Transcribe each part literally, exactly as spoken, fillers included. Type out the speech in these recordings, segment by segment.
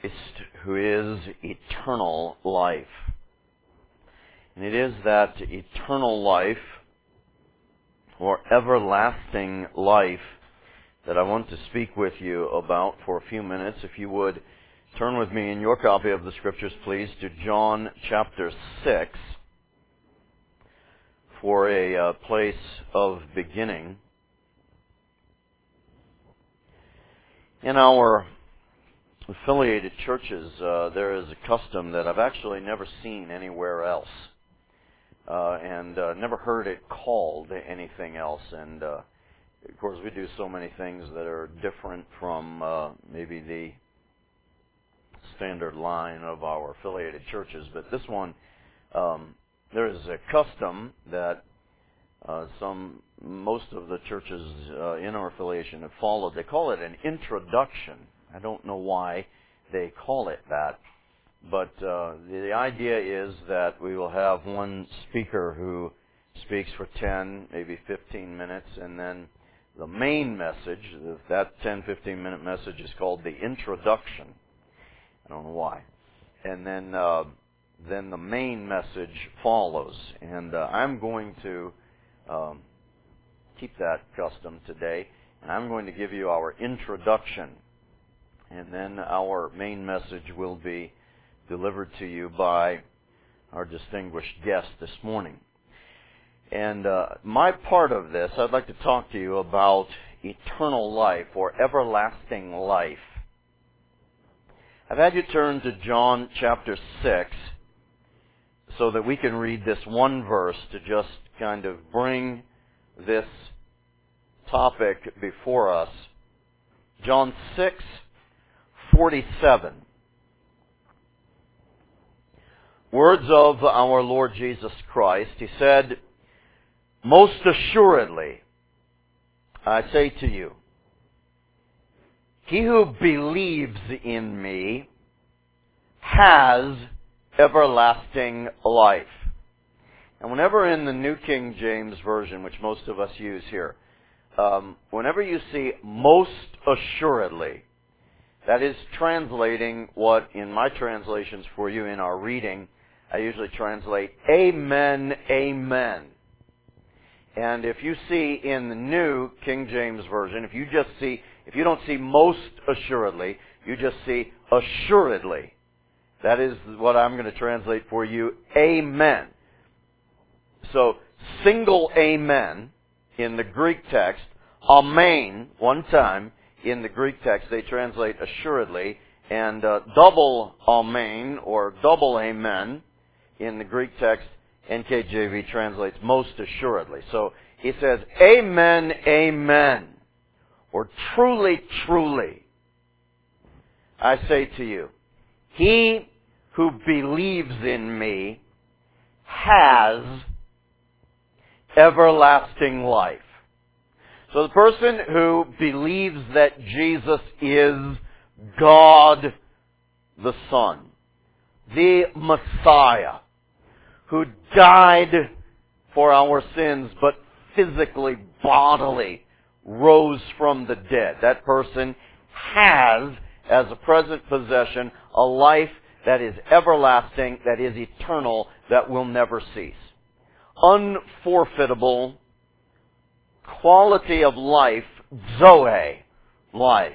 who is eternal life. And it is that eternal life, or everlasting life, that I want to speak with you about for a few minutes. If you would turn with me in your copy of the Scriptures, please, to John chapter six for a uh, place of beginning. In our affiliated churches, uh, there is a custom that I've actually never seen anywhere else, uh, and uh, never heard it called anything else. And uh, of course, we do so many things that are different from uh, maybe the standard line of our affiliated churches. But this one, um, there is a custom that uh, some, most of the churches uh, in our affiliation have followed. They call it an introduction. I don't know why they call it that, but uh, the idea is that we will have one speaker who speaks for ten, maybe fifteen minutes, and then the main message, that ten, fifteen minute message is called the introduction. I don't know why. And then uh, then the main message follows. And uh, I'm going to um, keep that custom today, and I'm going to give you our introduction. And then our main message will be delivered to you by our distinguished guest this morning. And uh, my part of this, I'd like to talk to you about eternal life or everlasting life. I've had you turn to John chapter six so that we can read this one verse to just kind of bring this topic before us. John six forty-seven. Words of our Lord Jesus Christ. He said, "Most assuredly, I say to you, he who believes in me has everlasting life." And whenever in the New King James Version, which most of us use here, um, whenever you see "most assuredly," that is translating what, in my translations for you in our reading, I usually translate "Amen, Amen." And if you see in the New King James Version, if you just see, if you don't see "most assuredly," you just see "assuredly." That is what I'm going to translate for you, "Amen." So, single "Amen" in the Greek text, "Amen," one time, in the Greek text, they translate "assuredly," and uh, double "Amen" or double "Amen" in the Greek text, N K J V translates "most assuredly." So he says, "Amen, amen," or "truly, truly, I say to you, he who believes in me has everlasting life." So the person who believes that Jesus is God the Son, the Messiah, who died for our sins but physically, bodily rose from the dead, that person has, as a present possession, a life that is everlasting, that is eternal, that will never cease. Unforfeitable quality of life, Zoe life.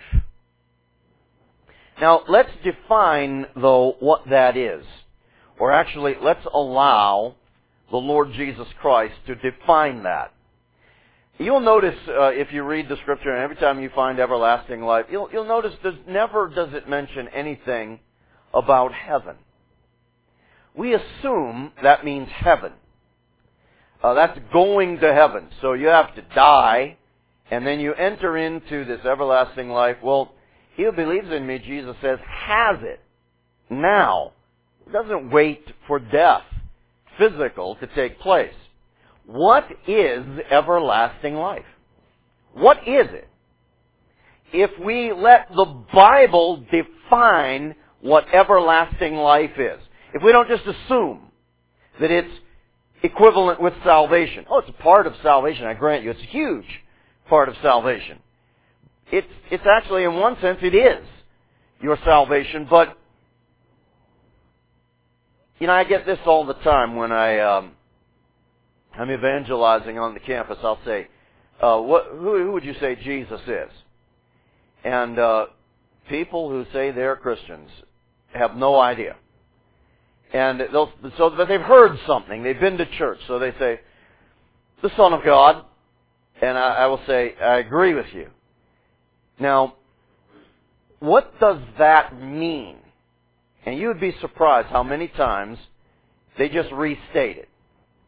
Now, let's define, though, what that is. Or actually, let's allow the Lord Jesus Christ to define that. You'll notice, uh, if you read the Scripture, and every time you find everlasting life, you'll, you'll notice there's never does it mention anything about heaven. We assume that means heaven. Uh, that's going to heaven. So you have to die, and then you enter into this everlasting life. Well, he who believes in me, Jesus says, has it now. It doesn't wait for death, physical, to take place. What is everlasting life? What is it? If we let the Bible define what everlasting life is, if we don't just assume that it's equivalent with salvation. Oh, it's a part of salvation, I grant you. It's a huge part of salvation. It's, it's actually, in one sense, it is. your salvation. But, you know, I get this all the time when I, um, I'm evangelizing on the campus. I'll say, uh, what, who, who would you say Jesus is? And uh, people who say they're Christians have no idea. And they'll, so that they've heard something. They've been to church. So they say, the Son of God. And I, I will say, I agree with you. Now, what does that mean? And you would be surprised how many times they just restate it.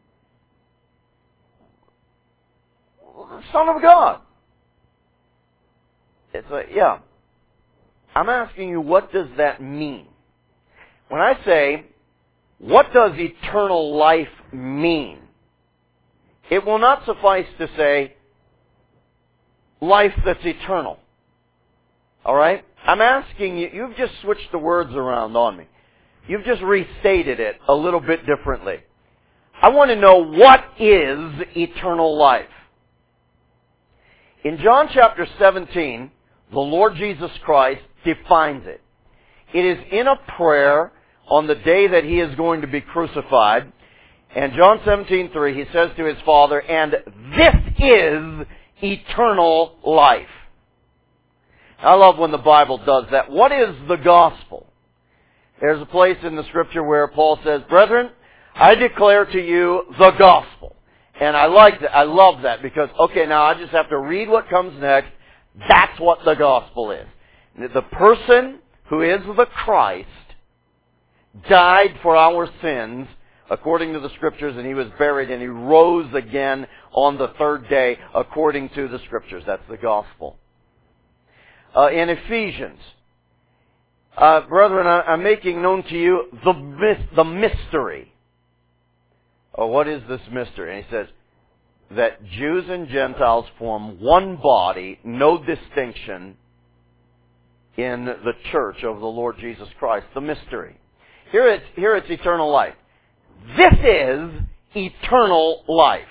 The Son of God. It's like, yeah. I'm asking you, what does that mean? When I say, what does eternal life mean? It will not suffice to say, life that's eternal. Alright? I'm asking you, you've just switched the words around on me. You've just restated it a little bit differently. I want to know, what is eternal life? In John chapter seventeen, the Lord Jesus Christ defines it. It is in a prayer on the day that He is going to be crucified. And John seventeen three, He says to His Father, and this is eternal life. I love when the Bible does that. What is the gospel? There's a place in the Scripture where Paul says, brethren, I declare to you the gospel. And I like that. I love that because, okay, now I just have to read what comes next. That's what the gospel is. The person who is the Christ died for our sins according to the Scriptures, and He was buried, and He rose again on the third day according to the Scriptures. That's the gospel. Uh, in Ephesians, uh, brethren, I, I'm making known to you the, the mystery. Oh, what is this mystery? And he says that Jews and Gentiles form one body, no distinction in the church of the Lord Jesus Christ. The mystery. Here it's, here it's eternal life. This is eternal life.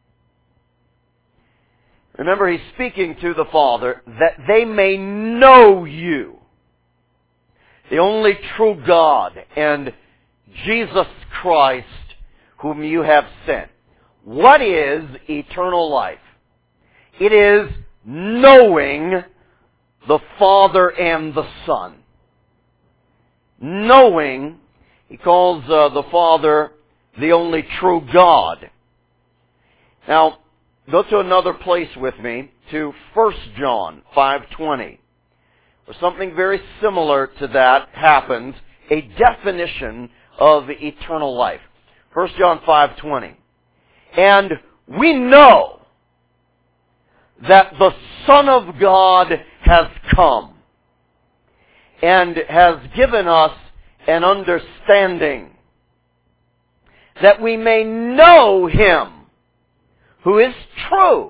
Remember, He's speaking to the Father that they may know you, the only true God, and Jesus Christ, whom you have sent. What is eternal life? It is knowing the Father and the Son. Knowing, He calls uh, the Father the only true God. Now, go to another place with me, to First John five twenty, where something very similar to that happens, a definition of eternal life. First John five twenty. And we know that the Son of God has come and has given us an understanding that we may know Him who is true.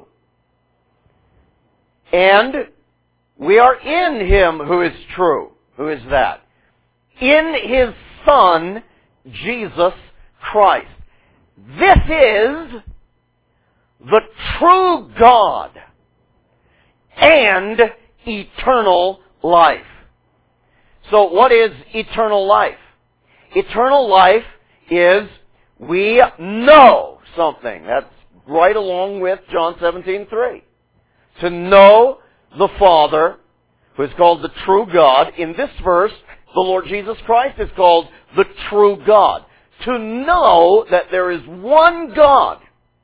And we are in Him who is true. Who is that? In His Son, Jesus Christ. This is the true God and eternal life. So what is eternal life? Eternal life is we know something. That's right along with John seventeen three. To know the Father, who is called the true God. In this verse, the Lord Jesus Christ is called the true God. To know that there is one God,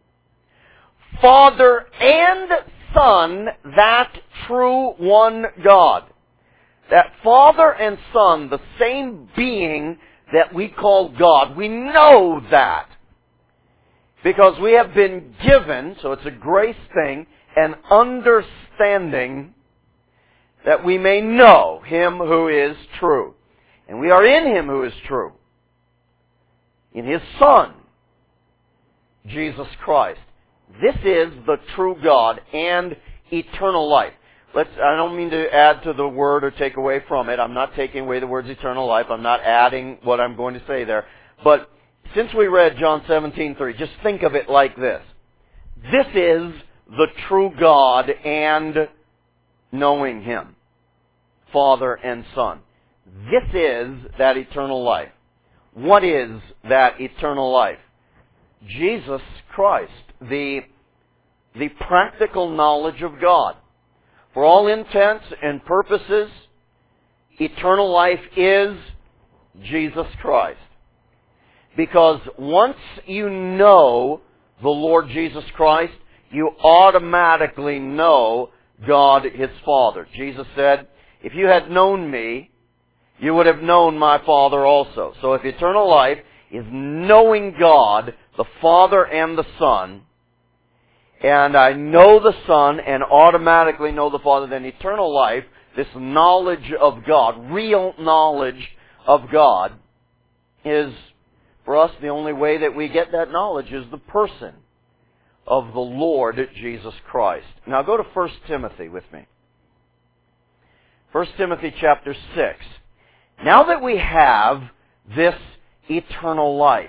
Father and Son, that true one God. That Father and Son, the same being that we call God. We know that because we have been given, so it's a grace thing, an understanding that we may know Him who is true. And we are in Him who is true. In His Son, Jesus Christ. This is the true God and eternal life. Let's, I don't mean to add to the word or take away from it. I'm not taking away the words eternal life. I'm not adding what I'm going to say there. But since we read John seventeen three, just think of it like this. This is the true God and knowing Him, Father and Son. This is that eternal life. What is that eternal life? Jesus Christ, the, the practical knowledge of God. For all intents and purposes, eternal life is Jesus Christ. Because once you know the Lord Jesus Christ, you automatically know God, His Father. Jesus said, if you had known me, you would have known my Father also. So if eternal life is knowing God, the Father and the Son, and I know the Son and automatically know the Father, then eternal life, this knowledge of God, real knowledge of God, is, for us, the only way that we get that knowledge is the person of the Lord Jesus Christ. Now go to First Timothy with me. First Timothy chapter six. Now that we have this eternal life,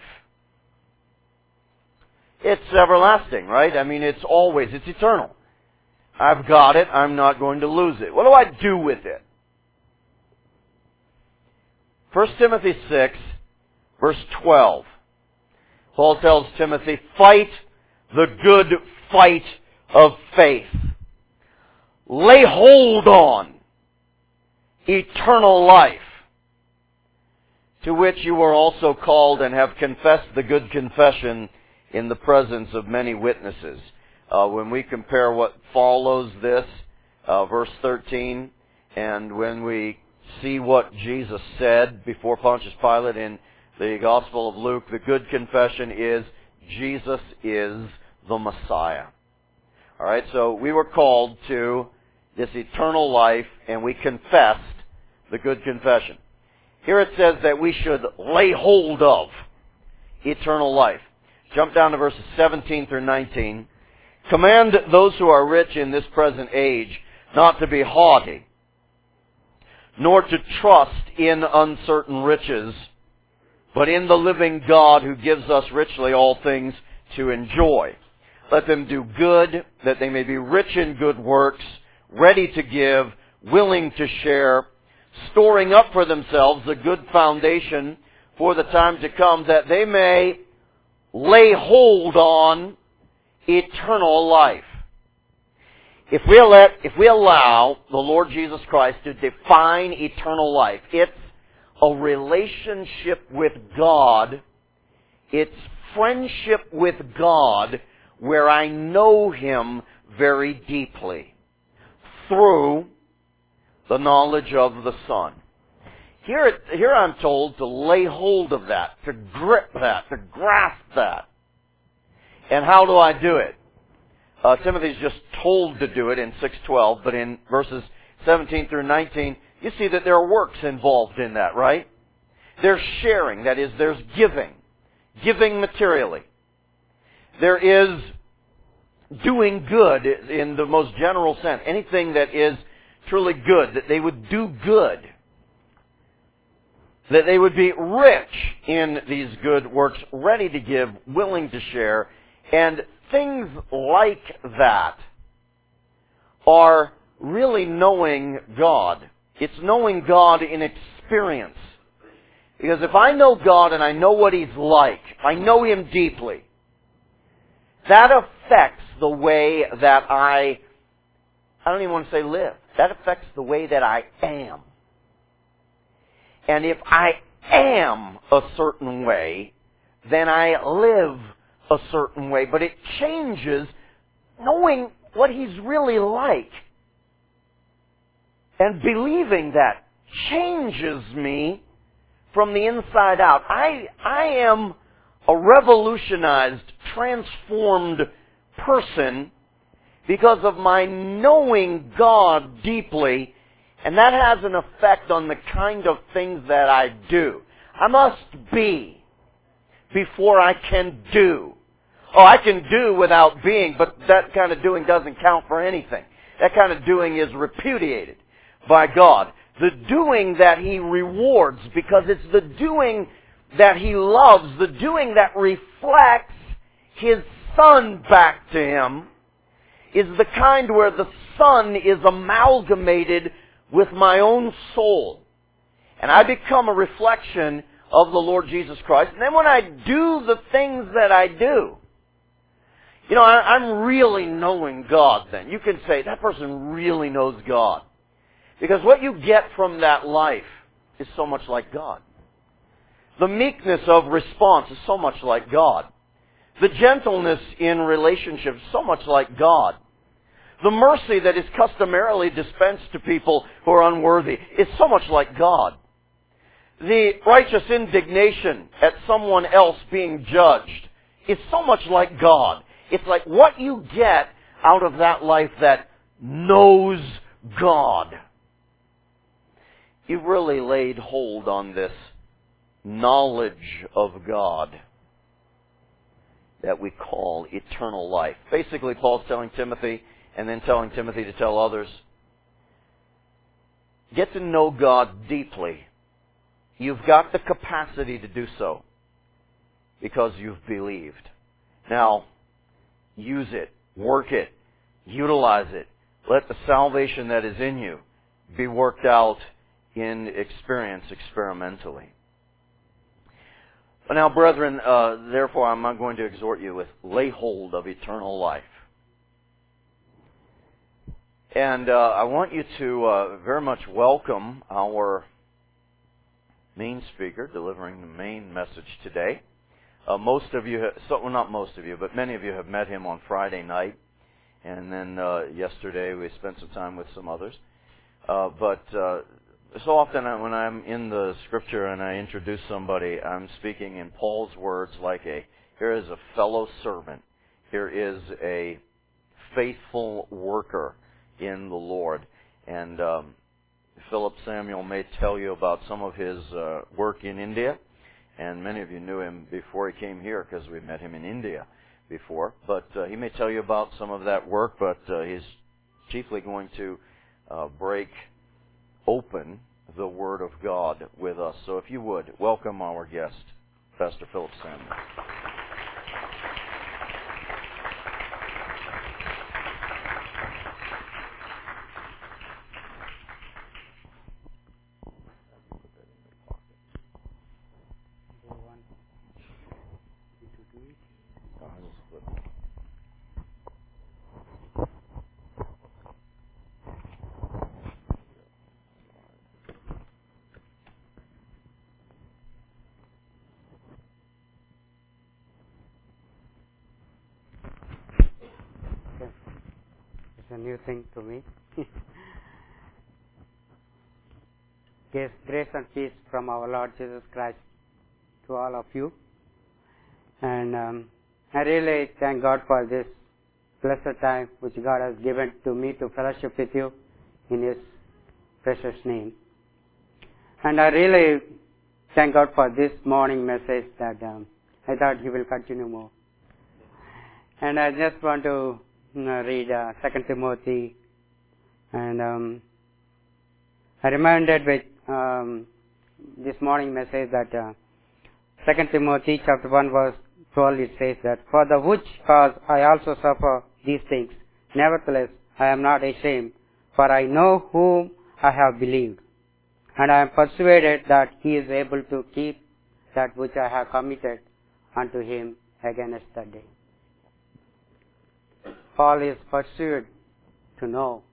it's everlasting, right? I mean, it's always, it's eternal. I've got it, I'm not going to lose it. What do I do with it? First Timothy six, verse twelve. Paul tells Timothy, fight the good fight of faith. Lay hold on eternal life, to which you were also called and have confessed the good confession in the presence of many witnesses. Uh, when we compare what follows this, uh, verse thirteen, and when we see what Jesus said before Pontius Pilate in the Gospel of Luke, the good confession is Jesus is the Messiah. Alright, so we were called to this eternal life, and we confessed the good confession. Here it says that we should lay hold of eternal life. Jump down to verses seventeen through nineteen. Command those who are rich in this present age not to be haughty, nor to trust in uncertain riches, but in the living God who gives us richly all things to enjoy. Let them do good, that they may be rich in good works, ready to give, willing to share, storing up for themselves a good foundation for the time to come, that they may lay hold on eternal life. If we let, if we allow the Lord Jesus Christ to define eternal life, it's a relationship with God. It's friendship with God where I know Him very deeply through the knowledge of the Son. Here, here I'm told to lay hold of that, to grip that, to grasp that. And how do I do it? Uh, Timothy's just told to do it in six twelve, but in verses seventeen through nineteen, you see that there are works involved in that, right? There's sharing, that is, there's giving. Giving materially. There is doing good in the most general sense. Anything that is truly good, that they would do good. That they would be rich in these good works, ready to give, willing to share. And things like that are really knowing God. It's knowing God in experience. Because if I know God and I know what He's like, I know Him deeply, that affects the way that I, I don't even want to say live. That affects the way that I am. And if I am a certain way, then I live a certain way. But it changes knowing what He's really like. And believing that changes me from the inside out. I, I am a revolutionized, transformed person because of my knowing God deeply, and that has an effect on the kind of things that I do. I must be before I can do. Oh, I can do without being, but that kind of doing doesn't count for anything. That kind of doing is repudiated by God. The doing that He rewards, because it's the doing that He loves, the doing that reflects His Son back to Him, is the kind where the Son is amalgamated with my own soul. And I become a reflection of the Lord Jesus Christ. And then when I do the things that I do, you know, I, I'm really knowing God then. You can say, that person really knows God. Because what you get from that life is so much like God. The meekness of response is so much like God. The gentleness in relationships is so much like God. The mercy that is customarily dispensed to people who are unworthy is so much like God. The righteous indignation at someone else being judged is so much like God. It's like what you get out of that life that knows God. You've really laid hold on this knowledge of God that we call eternal life. Basically, Paul's telling Timothy, and then telling Timothy to tell others, get to know God deeply. You've got the capacity to do so because you've believed. Now, use it, work it, utilize it. Let the salvation that is in you be worked out in experience experimentally. But now, brethren, uh, therefore I'm not going to exhort you with lay hold of eternal life. And uh, I want you to uh, very much welcome our main speaker delivering the main message today. Uh, most of you, have, so, well, not most of you, but many of you have met him on Friday night. And then uh, yesterday we spent some time with some others. Uh, but uh, so often when I'm in the Scripture and I introduce somebody, I'm speaking in Paul's words like a, here is a fellow servant. Here is a faithful worker in the Lord. And um, Philip Samuel may tell you about some of his uh, work in India. And many of you knew him before he came here because we met him in India before. But uh, he may tell you about some of that work, but uh, he's chiefly going to uh, break open the Word of God with us. So if you would, welcome our guest, Pastor Philip Samuel. It's a new thing to me. Grace, grace and peace from our Lord Jesus Christ to all of you. And um, I really thank God for this blessed time which God has given to me to fellowship with you in His precious name. And I really thank God for this morning message that um, I thought He will continue more. And I just want to you know, read uh, Second Timothy, and um, I reminded with um, this morning message that uh, Second Timothy chapter one verse twelve, it says that, for the which cause I also suffer these things. Nevertheless, I am not ashamed, for I know whom I have believed, and I am persuaded that He is able to keep that which I have committed unto Him against that day. Paul is pursued to know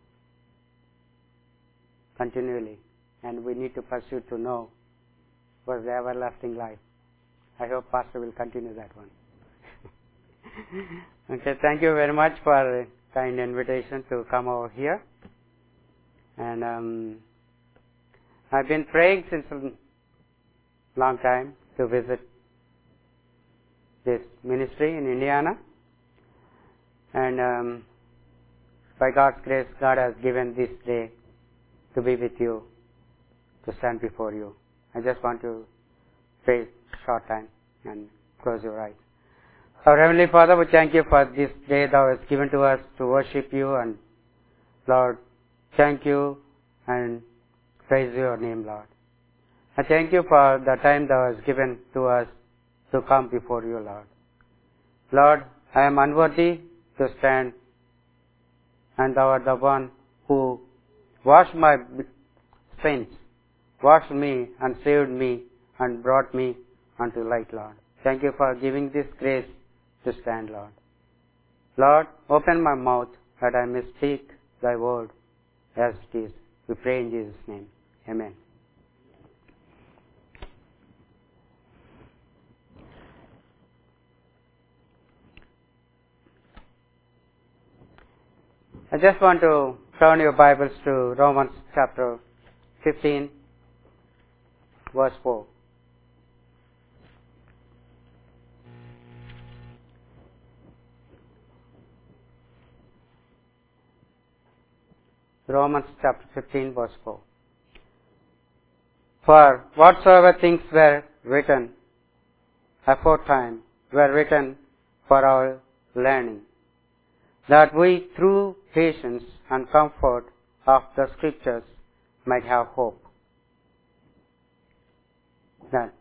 continually, and we need to pursue to know for the everlasting life. I hope Pastor will continue that one. Okay, thank you very much for a kind invitation to come over here. And um, I've been praying since a long time to visit this ministry in Indiana. And um, by God's grace, God has given this day to be with you, to stand before you. I just want to pray short time and close your eyes. Our Heavenly Father, we thank you for this day Thou hast given to us to worship you, and Lord, thank you and praise your name, Lord. I thank you for the time Thou hast given to us to come before you, Lord. Lord, I am unworthy to stand, and Thou art the one who washed my sins washed me and saved me and brought me unto light, Lord. Thank you for giving this grace to stand, Lord. Lord, open my mouth that I may speak thy word as it is. We pray in Jesus' name. Amen. I just want to turn your Bibles to Romans chapter fifteen, verse four. Romans chapter fifteen, verse four. For whatsoever things were written aforetime were written for our learning, that we through patience and comfort of the Scriptures might have hope. That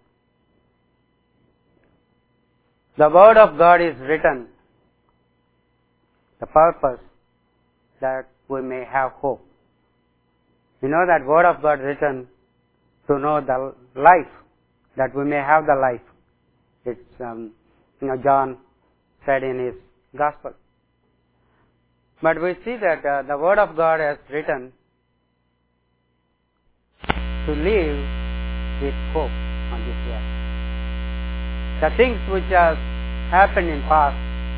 the Word of God is written, the purpose that we may have hope. You know that Word of God written to know the life, that we may have the life. It's, um, you know, John said in his Gospel. But we see that uh, the Word of God has written to live with hope on this earth. The things which have happened in past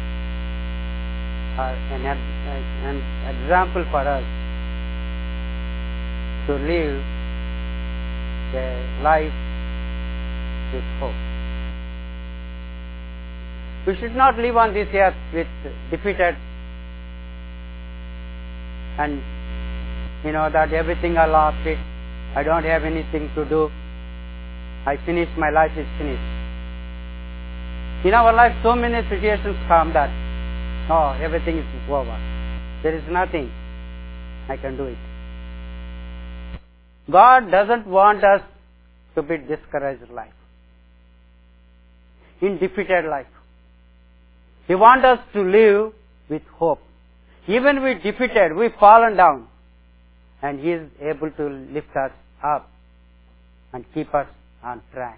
are an, an example for us to live a life with hope. We should not live on this earth with defeated and, you know, that everything I lost it, I don't have anything to do, I finished, my life is finished. In our life, so many situations come that, oh, everything is over. There is nothing I can do it. God doesn't want us to be discouraged life, in defeated life. He wants us to live with hope. Even we defeated, we fallen down, and He is able to lift us up and keep us on track.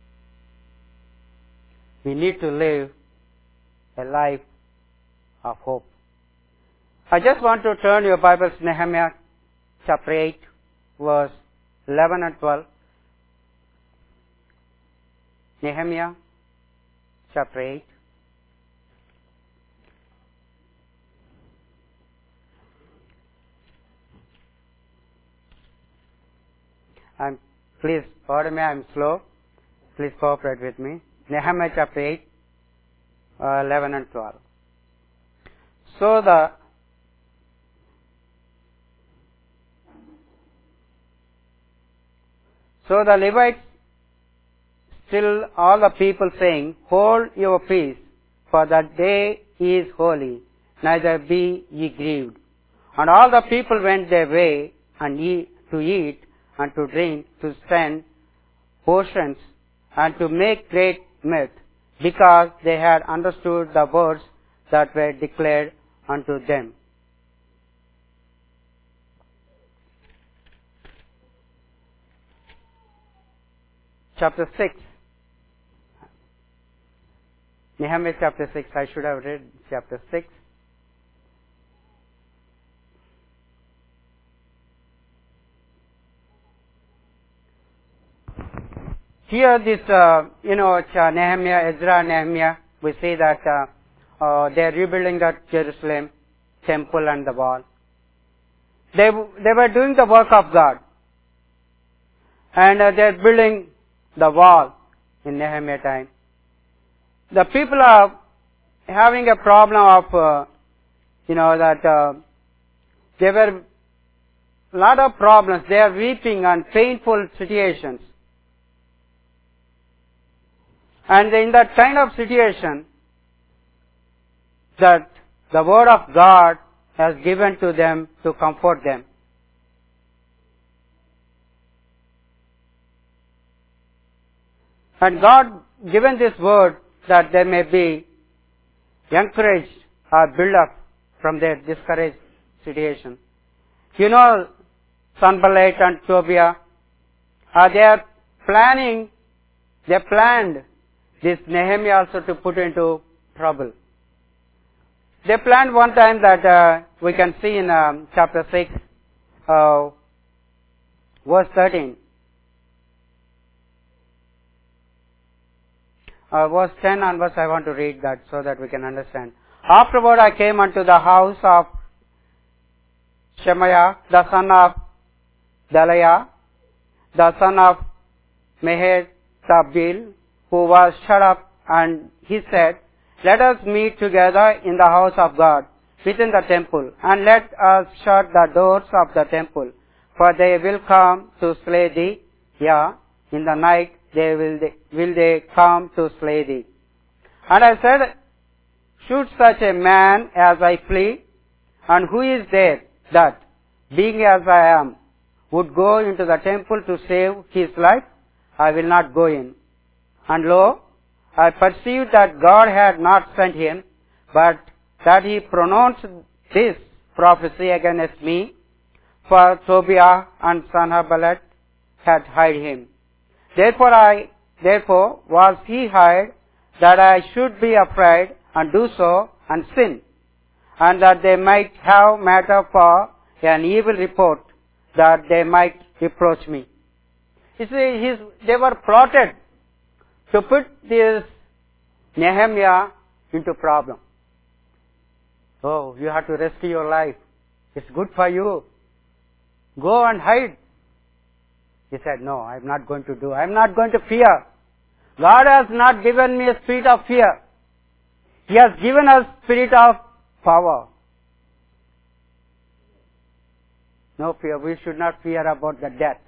We need to live a life of hope. I just want to turn your Bibles to Nehemiah chapter eight, verse eleven and twelve. Nehemiah chapter eight. I'm, please pardon me, I'm slow. Please cooperate with me. Nehemiah chapter eight, uh, eleven and twelve. So the So the Levites still all the people saying, hold your peace, for the day is holy, neither be ye grieved. And all the people went their way and eat, to eat and to drink, to spend portions and to make great mirth, because they had understood the words that were declared unto them. Chapter six. Nehemiah chapter six. I should have read chapter six. Here this, uh, you know, Nehemiah, Ezra, Nehemiah, we see that uh, uh, they are rebuilding the Jerusalem temple and the wall. They, they were doing the work of God. And uh, they are building the wall in Nehemiah time. The people are having a problem of, uh, you know, that uh, there were a lot of problems. They are weeping and painful situations. And in that kind of situation, that the Word of God has given to them to comfort them. And God given this word that they may be encouraged or built up from their discouraged situation. You know, Sanballat and Tobiah uh, they are planning, they planned this Nehemiah also to put into trouble. They planned one time that uh, we can see in um, chapter six, uh, verse thirteen. Uh, verse ten onwards I want to read that so that we can understand. Afterward I came unto the house of Shemaiah, the son of Delaiah, the son of Mehetabel, who was shut up, and he said, Let us meet together in the house of God, within the temple, and let us shut the doors of the temple, for they will come to slay thee. Yeah, in the night they will they, will they come to slay thee. And I said, Should such a man as I flee? And who is there that, being as I am, would go into the temple to save his life? I will not go in. And lo, I perceived that God had not sent him, but that he pronounced this prophecy against me, for Tobiah and Sanballat had hired him. Therefore I, therefore was he hired, that I should be afraid and do so and sin, and that they might have matter for an evil report, that they might reproach me. You see, his, they were plotted to put this Nehemiah into problem. Oh, you have to rescue your life. It's good for you. Go and hide. He said, no, I'm not going to do. I'm not going to fear. God has not given me a spirit of fear. He has given us spirit of power. No fear. We should not fear about the death.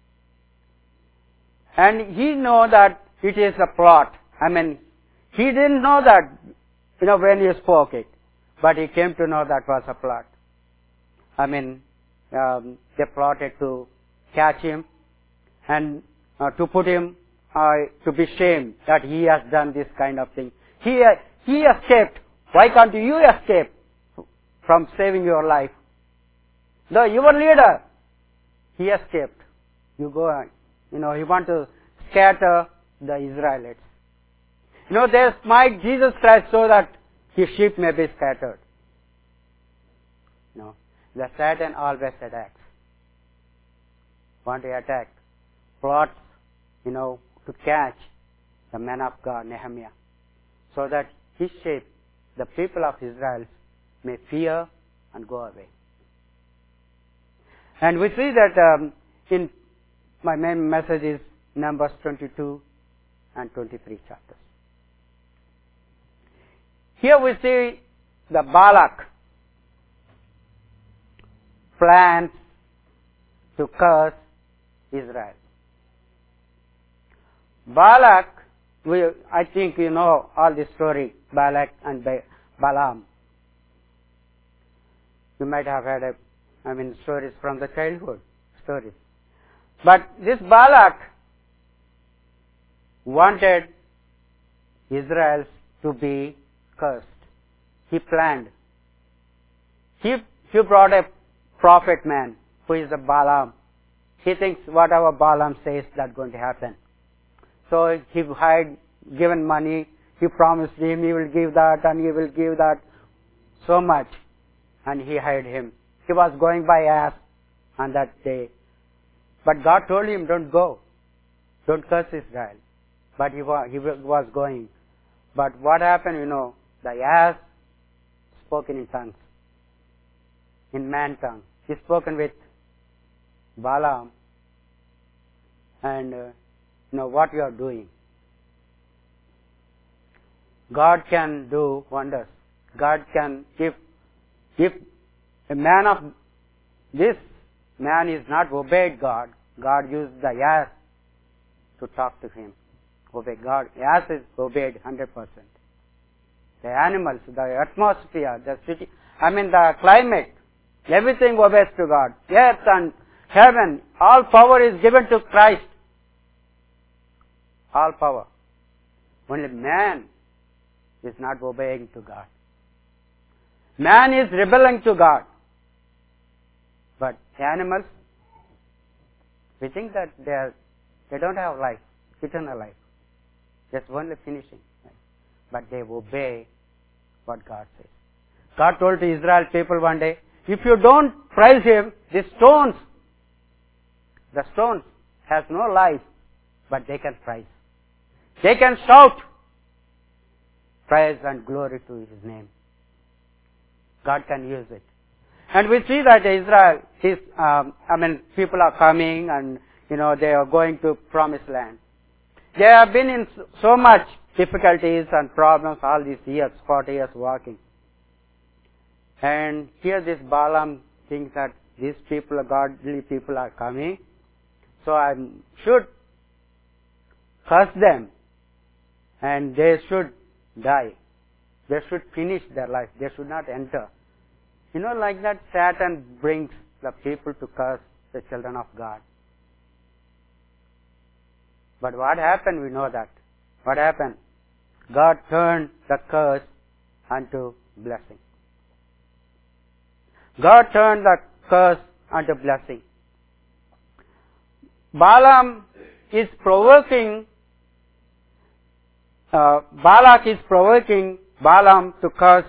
And he know that it is a plot. I mean, he didn't know that, you know, when he spoke it. But he came to know that was a plot. I mean, um, they plotted to catch him and uh, to put him, uh, to be shamed that he has done this kind of thing. He, uh, he escaped. Why can't you escape from saving your life? The, your leader, he escaped. You go on. You know, he want to scatter the Israelites. You know, they smite Jesus Christ so that his sheep may be scattered. You know, the Satan always attacks. Want to attack. Plots, you know, to catch the man of God, Nehemiah, so that his sheep, the people of Israel, may fear and go away. And we see that um, in my main message is Numbers twenty-two and twenty-three chapters. Here we see the Balak plans to curse Israel. Balak, we, I think you know all the story, Balak and Balaam. You might have heard, a, I mean, stories from the childhood, stories. But this Balak wanted Israel to be cursed. He planned. He, he brought a prophet man who is a Balaam. He thinks whatever Balaam says that's going to happen. So he had given money. He promised him he will give that and he will give that so much. And he hired him. He was going by ass on that day. But God told him, don't go. Don't curse Israel. But he was, he was going. But what happened, you know, the ass spoken in tongues, in man tongue. He spoken with Balaam, and uh, you know what you are doing. God can do wonders. God can, if if a man of this man is not obeyed God, God used the ass to talk to him. Obey God. Ass is obeyed one hundred percent. The animals, the atmosphere, the city, I mean the climate, everything obeys to God. Earth and heaven, all power is given to Christ. All power. Only man is not obeying to God. Man is rebelling to God. But animals, we think that they are They don't have life, eternal life. Just only finishing. But they obey what God says. God told to Israel people one day, if you don't praise Him, the stones, the stones has no life, but they can praise. They can shout praise and glory to His name. God can use it. And we see that Israel is, um, I mean, people are coming and, you know, they are going to promised land. They have been in so much difficulties and problems all these years, forty years walking. And here this Balaam thinks that these people, godly people are coming, so I should curse them and they should die. They should finish their life. They should not enter. You know, like that Satan brings the people to curse the children of God. But what happened, we know that. What happened? God turned the curse unto blessing. God turned the curse unto blessing. Balaam is provoking, uh, Balak is provoking Balaam to curse.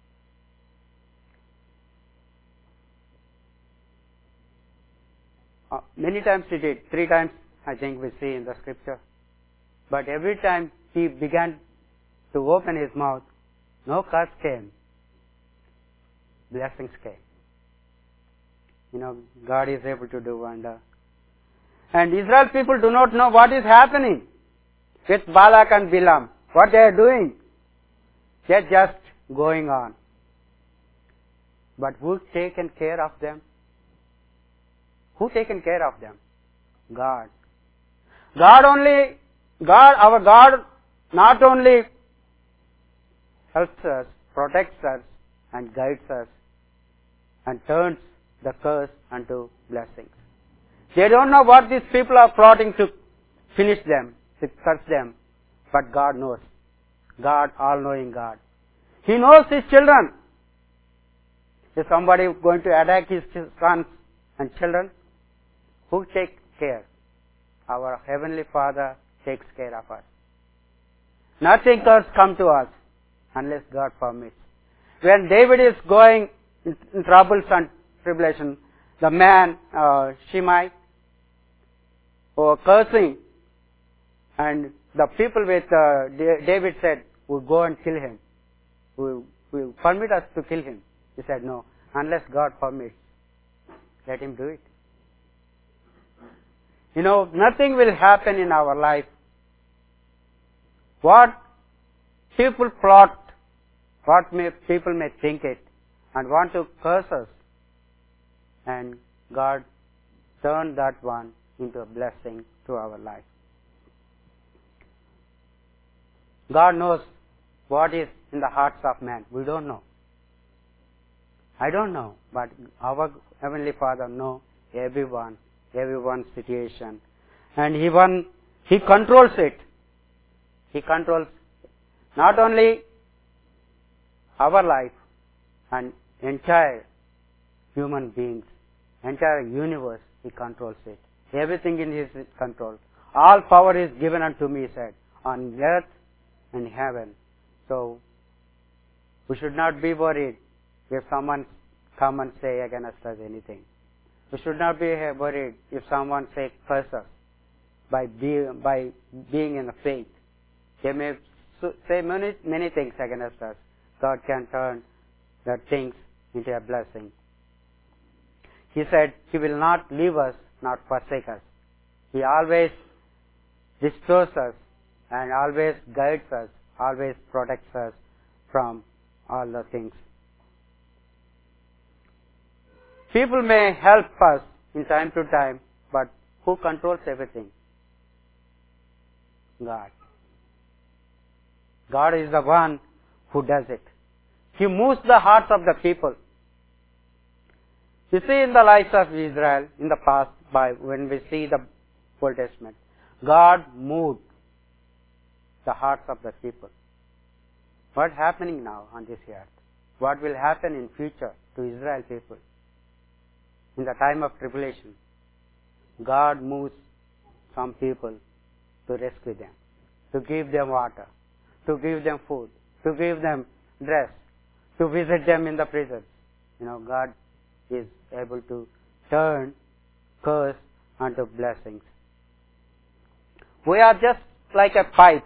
Uh, many times he did. Three times, I think we see in the scripture. But every time he began to open his mouth, no curse came. Blessings came. You know, God is able to do wonder. And Israel people do not know what is happening with Balak and Bilam. What they are doing. They are just going on. But who taken care of them? Who taken care of them? God. God only, God, our God not only helps us, protects us, and guides us, and turns the curse unto blessings. They don't know what these people are plotting to finish them, to curse them, but God knows. God, all-knowing God. He knows His children. Is somebody going to attack His sons and children? Who takes care? Our Heavenly Father takes care of us. Nothing curse come to us unless God permits. When David is going in, in troubles and tribulation, the man, uh, Shimei, were cursing, and the people with uh, David said, we'll go and kill him. We'll, we'll permit us to kill him. He said, no, unless God permits, let him do it. You know, nothing will happen in our life. What people plot, what may, people may think it, and want to curse us, and God turned that one into a blessing to our life. God knows what is in the hearts of man. We don't know. I don't know, but our Heavenly Father knows everyone, everyone's situation. And He one, He controls it. He controls not only our life and entire human beings, entire universe, He controls it. Everything in His control. All power is given unto me, He said, on earth and heaven. So, we should not be worried if someone come and say against us anything. We should not be worried if someone say curse us by, be, by being in the faith. They may say many, many things against us. God can turn the things into a blessing. He said, He will not leave us, not forsake us. He always restores us and always guides us, always protects us from all the things. People may help us in time to time, but who controls everything? God. God is the one who does it. He moves the hearts of the people. You see in the lives of Israel in the past, by when we see the Old Testament, God moved the hearts of the people. What's happening now on this earth? What will happen in future to Israel people? In the time of tribulation, God moves some people to rescue them, to give them water, to give them food, to give them dress, to visit them in the prisons. You know, God is able to turn curse unto blessings. We are just like a pipe.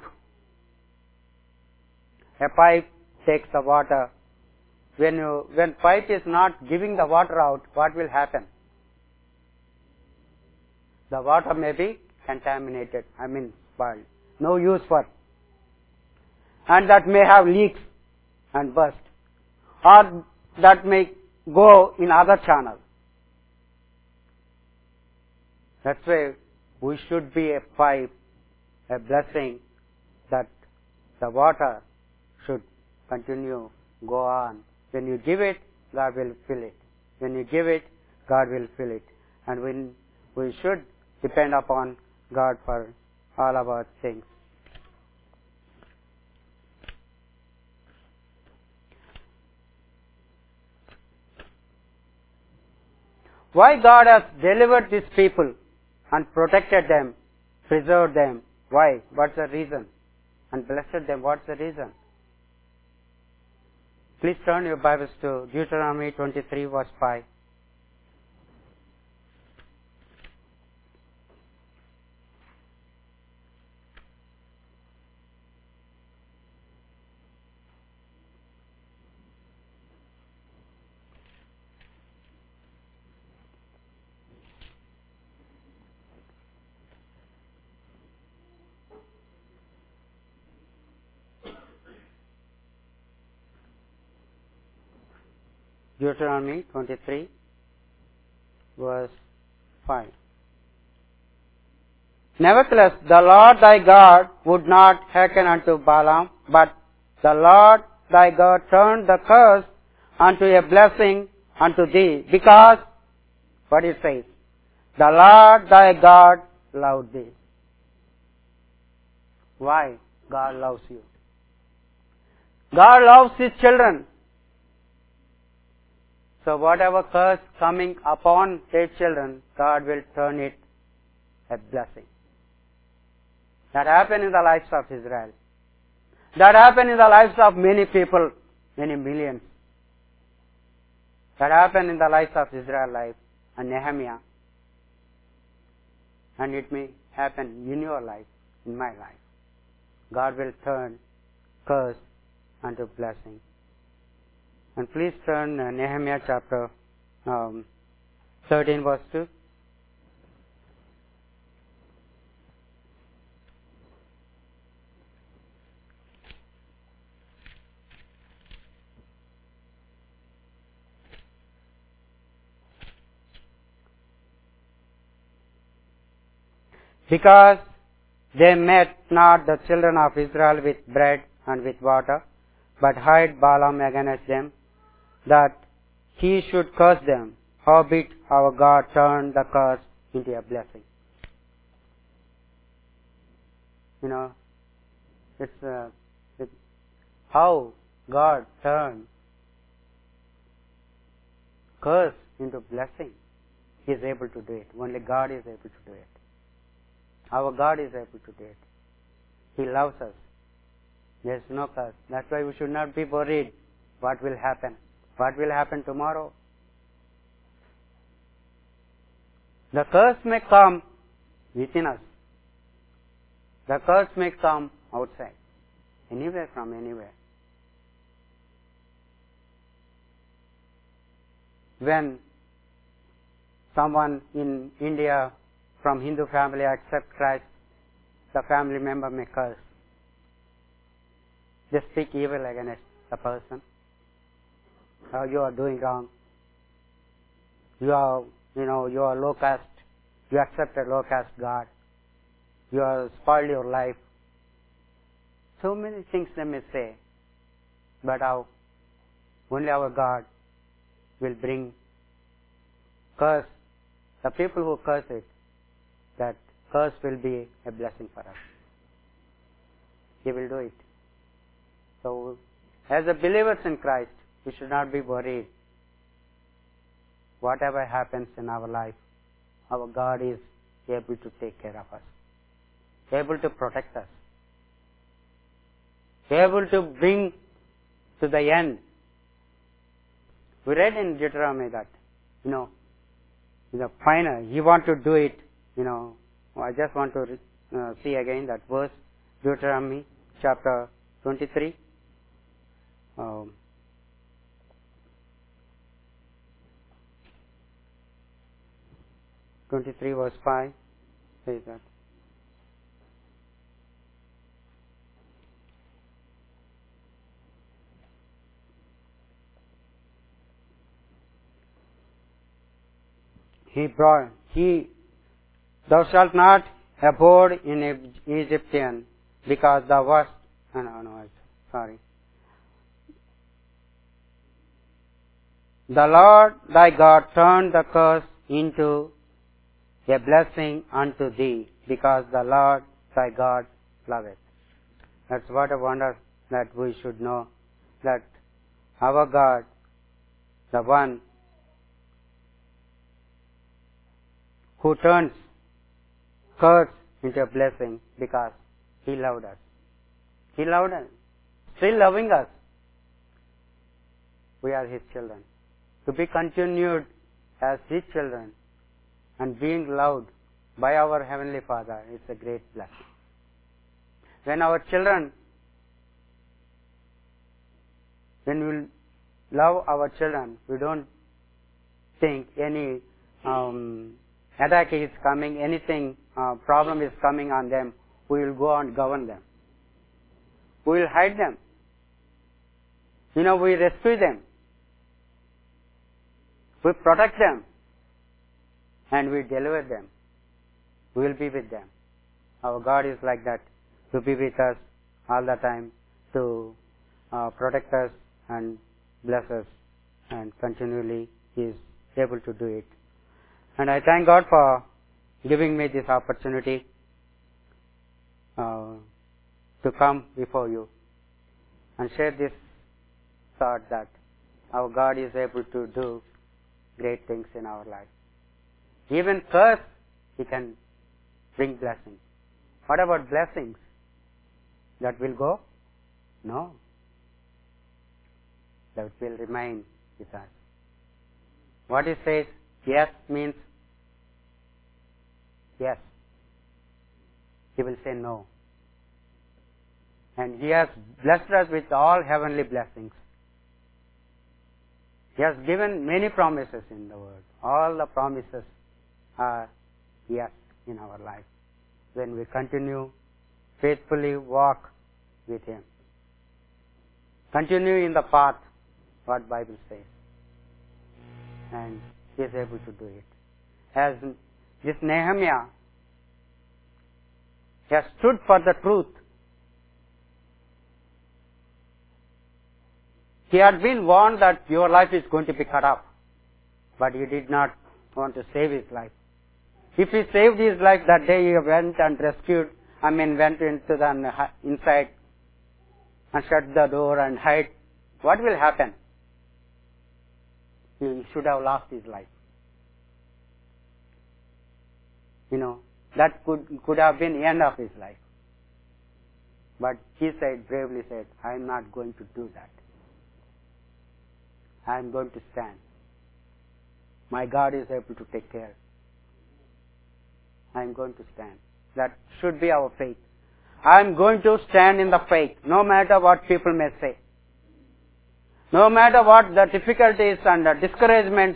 A pipe takes the water. When you, when pipe is not giving the water out, what will happen? The water may be contaminated, I mean spoiled, no use for, and that may have leaks and burst, or that may go in other channel. That's why we should be a pipe, a blessing, that the water should continue, go on. When you give it, God will fill it. When you give it, God will fill it. And when we should depend upon God for all of our things. Why God has delivered these people and protected them, preserved them? Why? What's the reason? And blessed them. What's the reason? Please turn your Bibles to Deuteronomy twenty-three, verse five. Deuteronomy twenty-three, verse five. Nevertheless, the Lord thy God would not hearken unto Balaam, but the Lord thy God turned the curse unto a blessing unto thee, because, what it says, the Lord thy God loved thee. Why God loves you? God loves His children. So whatever curse coming upon their children, God will turn it a blessing. That happened in the lives of Israel. That happened in the lives of many people, many millions. That happened in the lives of Israel life and Nehemiah. And it may happen in your life, in my life. God will turn curse unto blessing. And please turn uh, Nehemiah chapter um, thirteen, verse two. Because they met not the children of Israel with bread and with water, but hired Balaam against them, that he should curse them. Howbeit our God turned the curse into a blessing. You know, it's, uh, it's how God turned curse into blessing. He is able to do it. Only God is able to do it. Our God is able to do it. He loves us. There is no curse. That's why we should not be worried what will happen. What will happen tomorrow? The curse may come within us. The curse may come outside. Anywhere from anywhere. When someone in India from Hindu family accepts Christ, the family member may curse. They speak evil against the person. Oh, you are doing wrong. You are, you know, you are low caste. You accept a low caste God. You are spoiled your life. So many things they may say. But how? Only our God will bring curse. The people who curse it, that curse will be a blessing for us. He will do it. So, as a believers in Christ, we should not be worried. Whatever happens in our life, our God is able to take care of us. able to protect us, able to bring to the end. We read in Deuteronomy that, you know, the final, He want to do it, you know. I just want to uh, see again that verse, Deuteronomy chapter twenty-three. Um, twenty-three verse five says that. He brought, he, thou shalt not abhor in Egyptian, because thou wast, oh, no, no, sorry. The Lord thy God turned the curse into a blessing unto thee, because the Lord thy God loveth. That's what a wonder that we should know, that our God, the one who turns curse into a blessing, because He loved us. He loved us, still loving us. We are His children. To be continued as His children and being loved by our Heavenly Father is a great blessing. When our children, when we love our children, we don't think any um, attack is coming, anything, uh, problem is coming on them, we will go and govern them. We will hide them. You know, we rescue them. We protect them. And we deliver them. We will be with them. Our God is like that, to be with us all the time, to uh, protect us and bless us, and continually He is able to do it. And I thank God for giving me this opportunity uh, to come before you and share this thought that our God is able to do great things in our life. Even curse, He can bring blessings. What about blessings? That will go? No. That will remain with us. What He says, yes, means yes. He will say no. And He has blessed us with all heavenly blessings. He has given many promises in the Word. All the promises are yes in our life, when we continue faithfully walk with Him. Continue in the path what Bible says. And He is able to do it. As this Nehemiah, he has stood for the truth. He had been warned that your life is going to be cut off, but he did not want to save his life. If he saved his life that day, he went and rescued, I mean went into the inside and shut the door and hid. What will happen? He should have lost his life. You know, that could could have been the end of his life. But he said, bravely said, I am not going to do that. I am going to stand. My God is able to take care. I am going to stand. That should be our faith. I am going to stand in the faith, no matter what people may say. No matter what the difficulties and the discouragements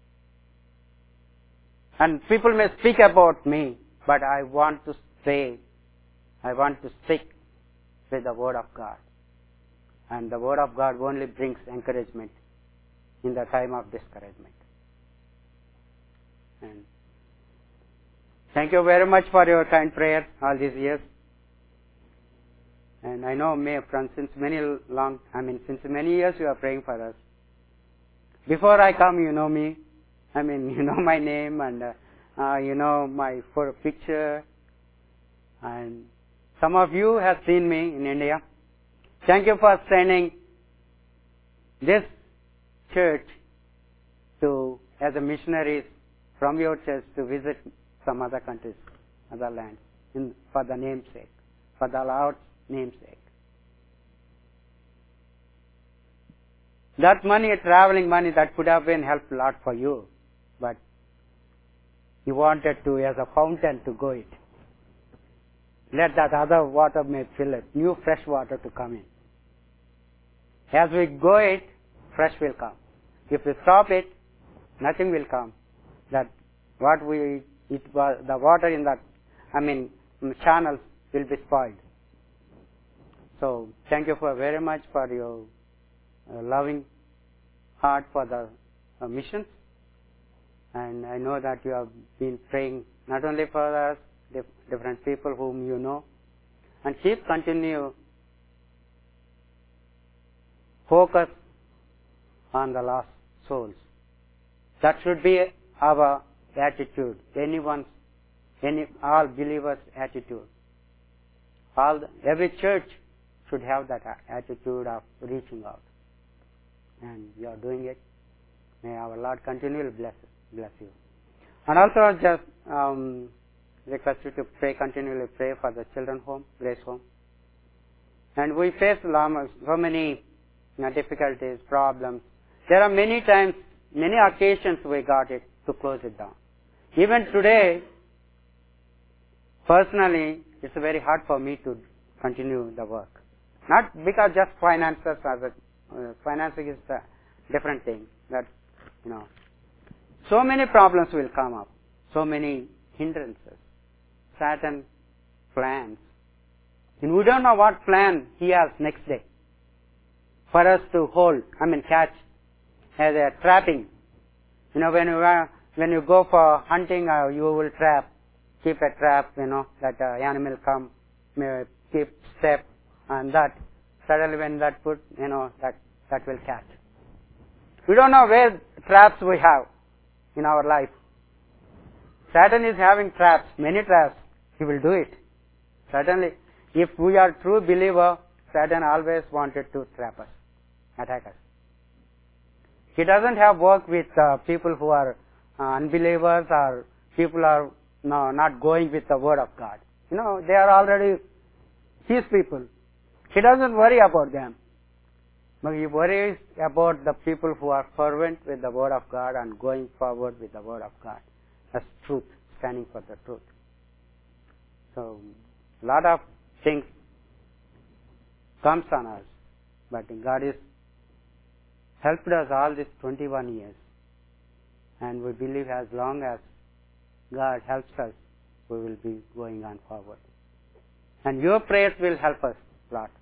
and people may speak about me, but I want to stay, I want to stick with the Word of God. And the Word of God only brings encouragement in the time of discouragement. And thank you very much for your kind prayer all these years. And I know, may from since many long, I mean, since many years you are praying for us. Before I come, you know me. I mean, you know my name and uh, uh, you know my for picture. And some of you have seen me in India. Thank you for sending this church to as a missionaries from your church to visit some other countries, other lands. in, for the namesake, for the Lord's namesake. That money, traveling money, that could have been helped a lot for you, but you wanted to, as a fountain, to go it. Let that other water may fill it, new fresh water to come in. As we go it, fresh will come. If we stop it, nothing will come. That what we, it was, the water in that, I mean, channels will be spoiled. So, thank you for very much for your uh, loving heart for the uh, missions. And I know that you have been praying not only for us, dif- different people whom you know, and keep continue focus on the lost souls. That should be our attitude, anyone's, any, all believers' attitude. All the, every church should have that attitude of reaching out. And you are doing it. May our Lord continually bless, bless you. And also just um, request you to pray, continually pray for the children home, Grace Home. And we face so many you know, difficulties, problems. There are many times, many occasions we got it to close it down. Even today, personally, it's very hard for me to continue the work. Not because just finances, as a, uh, financing is a different thing. That you know, so many problems will come up, so many hindrances, Satan plans, and we don't know what plan he has next day for us to hold. I mean, catch as a trapping. You know, when you uh, when you go for hunting, uh, you will trap, keep a trap. You know that uh, animal come, may keep step, and that suddenly when that put, you know that that will catch. We don't know where traps we have in our life. Satan is having traps, many traps. He will do it. Certainly, if we are true believer, Satan always wanted to trap us, attack us. He doesn't have work with uh, people who are uh, unbelievers or people who are no, not going with the word of God. You know, they are already his people. He doesn't worry about them. But he worries about the people who are fervent with the word of God and going forward with the word of God as truth, standing for the truth. So, a lot of things comes on us, but God is helped us all these twenty-one years, and we believe as long as God helps us, we will be going on forward. And your prayers will help us a lot.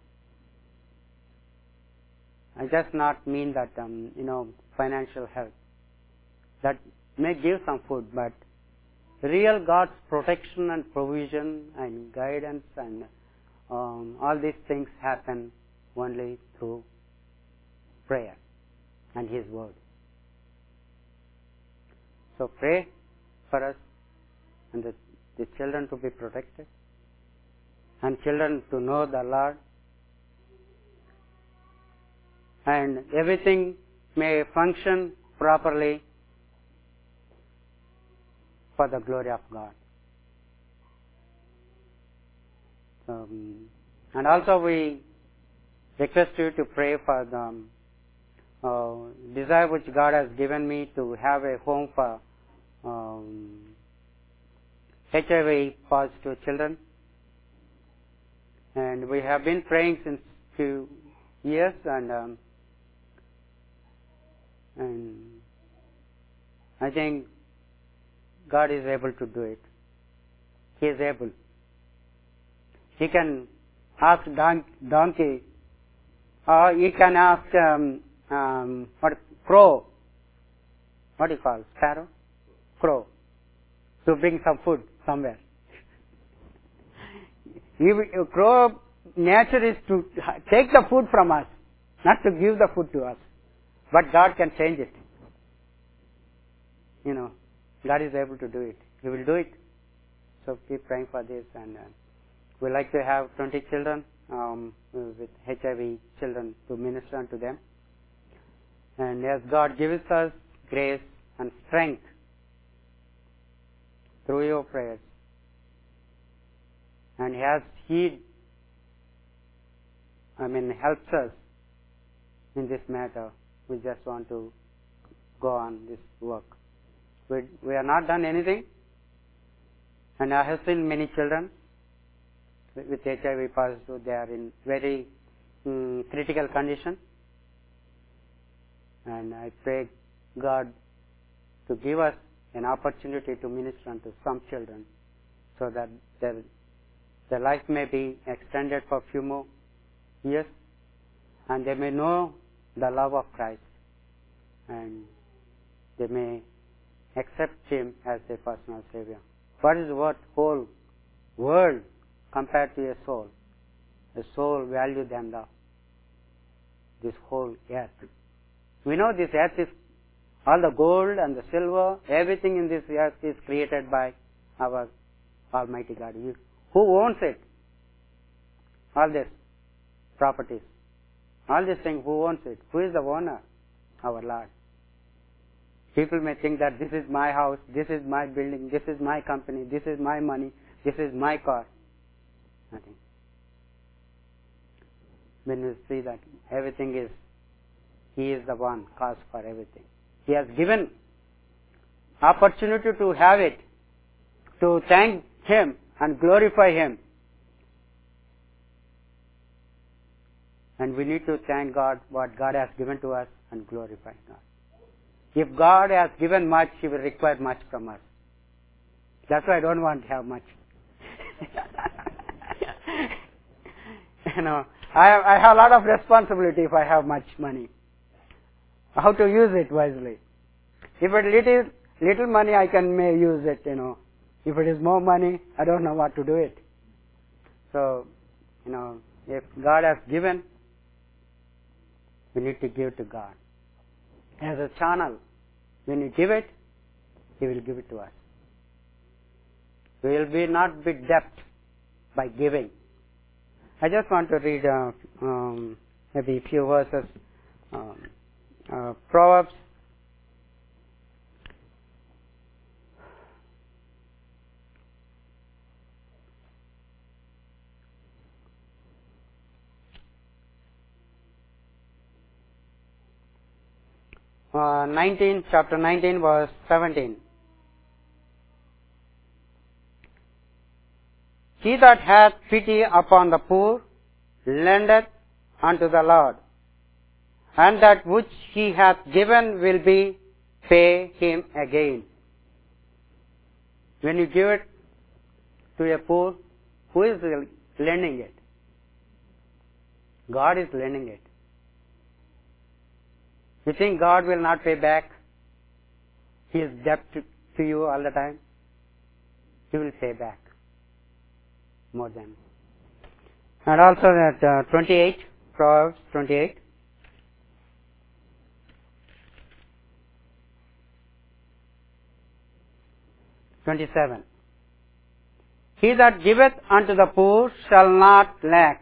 I just not mean that um, you know financial help. That may give some food, but real God's protection and provision and guidance and um, all these things happen only through prayer and His Word. So pray for us and the, the children to be protected and children to know the Lord, and everything may function properly for the glory of God. Um, and also we request you to pray for the uh, desire which God has given me to have a home for um, H I V positive children. And we have been praying since few years, and um, and I think God is able to do it. He is able. He can ask don- donkey, or he can ask um, um, what crow, what do you call sparrow, crow, to bring some food somewhere. He, crow nature is to take the food from us, not to give the food to us. But God can change it. You know, God is able to do it. He will do it. So keep praying for this, and uh, we like to have twenty children um, with H I V children to minister unto them. And as God gives us grace and strength through your prayers, and has heed, I mean, helps us in this matter. We just want to go on this work. We, we have not done anything, and I have seen many children with H I V positive. They are in very um, critical condition, and I pray God to give us an opportunity to minister unto some children, so that their, their life may be extended for a few more years, and they may know the love of Christ, and they may accept Him as their personal Savior. What is what whole world compared to a soul? A soul value than the this whole earth. We know this earth is all the gold and the silver, everything in this earth is created by our Almighty God. Who owns it? All these properties, all these things, who owns it? Who is the owner? Our Lord. People may think that this is my house, this is my building, this is my company, this is my money, this is my car. Nothing. When you see that everything is, He is the one cause for everything. He has given opportunity to have it, to thank Him and glorify Him. And we need to thank God what God has given to us and glorify God. If God has given much, He will require much from us. That's why I don't want to have much. You know, I have, I have a lot of responsibility if I have much money. How to use it wisely. If it is little, little money, I can may use it, you know. If it is more money, I don't know what to do it. So, you know, if God has given, we need to give to God. As a channel, when you give it, He will give it to us. We will be not be debt by giving. I just want to read uh, um, maybe a few verses. Um, uh, Proverbs uh, nineteen, chapter nineteen, verse seventeen. He that hath pity upon the poor lendeth unto the Lord, and that which he hath given will be pay him again. When you give it to a poor, who is lending it? God is lending it. You think God will not pay back His debt to, to you all the time? He will pay back more than. And also that uh, twenty-eight, Proverbs twenty-eight. twenty-seven. He that giveth unto the poor shall not lack.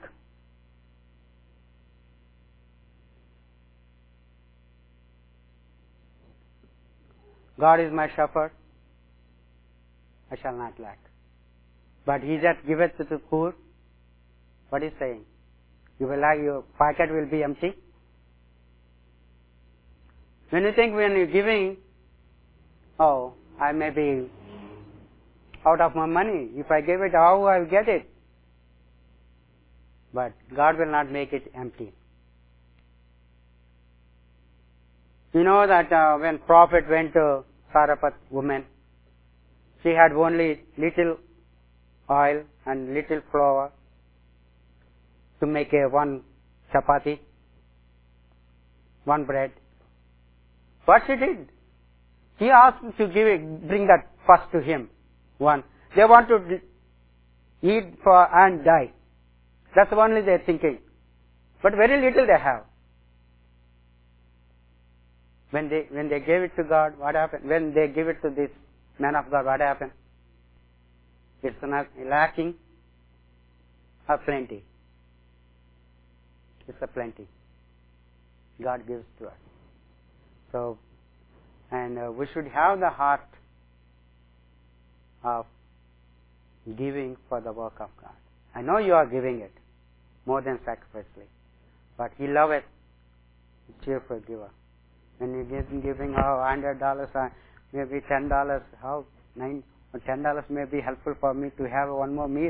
God is my shepherd, I shall not lack. But he that giveth to the poor, what is saying? You will lack, your pocket will be empty. When you think when you're giving, oh, I may be out of my money. If I give it, how I will get it? But God will not make it empty. You know that uh, when prophet went to Sarapat woman, she had only little oil and little flour to make a one chapati, one bread. What she did? He asked to give it, bring that first to him. One. They want to eat for and die. That's only their thinking. But very little they have. When they when they gave it to God, what happened? When they give it to this man of God, what happened? It's not lacking or plenty. It's a plenty. God gives to us. So, and uh, we should have the heart of giving for the work of God. I know you are giving it more than sacrificially, but He loveth a cheerful giver. When you give giving how hundred dollars, uh, maybe ten dollars, how nine or ten dollars may be helpful for me to have one more meal.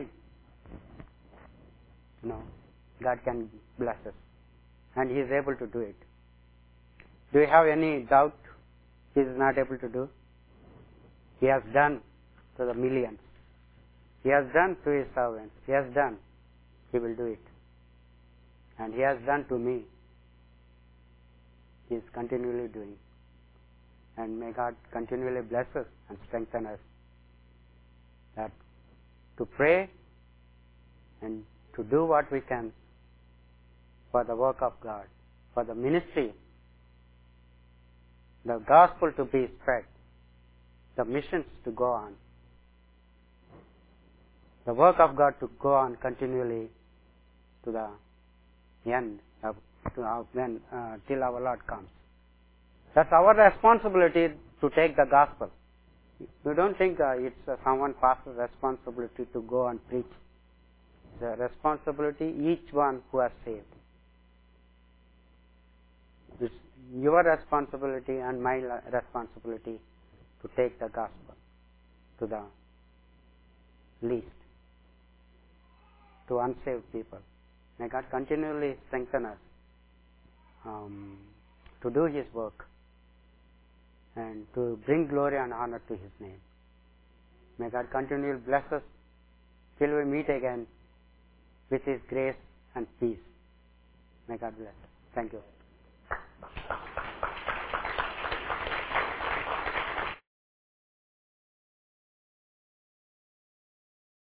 You know, God can bless us, and He is able to do it. Do you have any doubt He is not able to do? He has done to the millions. He has done to His servants. He has done. He will do it. And He has done to me. He is continually doing. And may God continually bless us and strengthen us. That to pray and to do what we can for the work of God, for the ministry, the gospel to be spread, the missions to go on, the work of God to go on continually to the end of to our, when uh, till our Lord comes. That's our responsibility to take the gospel. You don't think uh, it's uh, someone pastor's responsibility to go and preach. It's a responsibility each one who has saved. It's your responsibility and my responsibility to take the gospel to the least, to unsaved people. May God continually strengthen us um, to do His work and to bring glory and honor to His name. May God continually bless us till we meet again with His grace and peace. May God bless us. Thank you.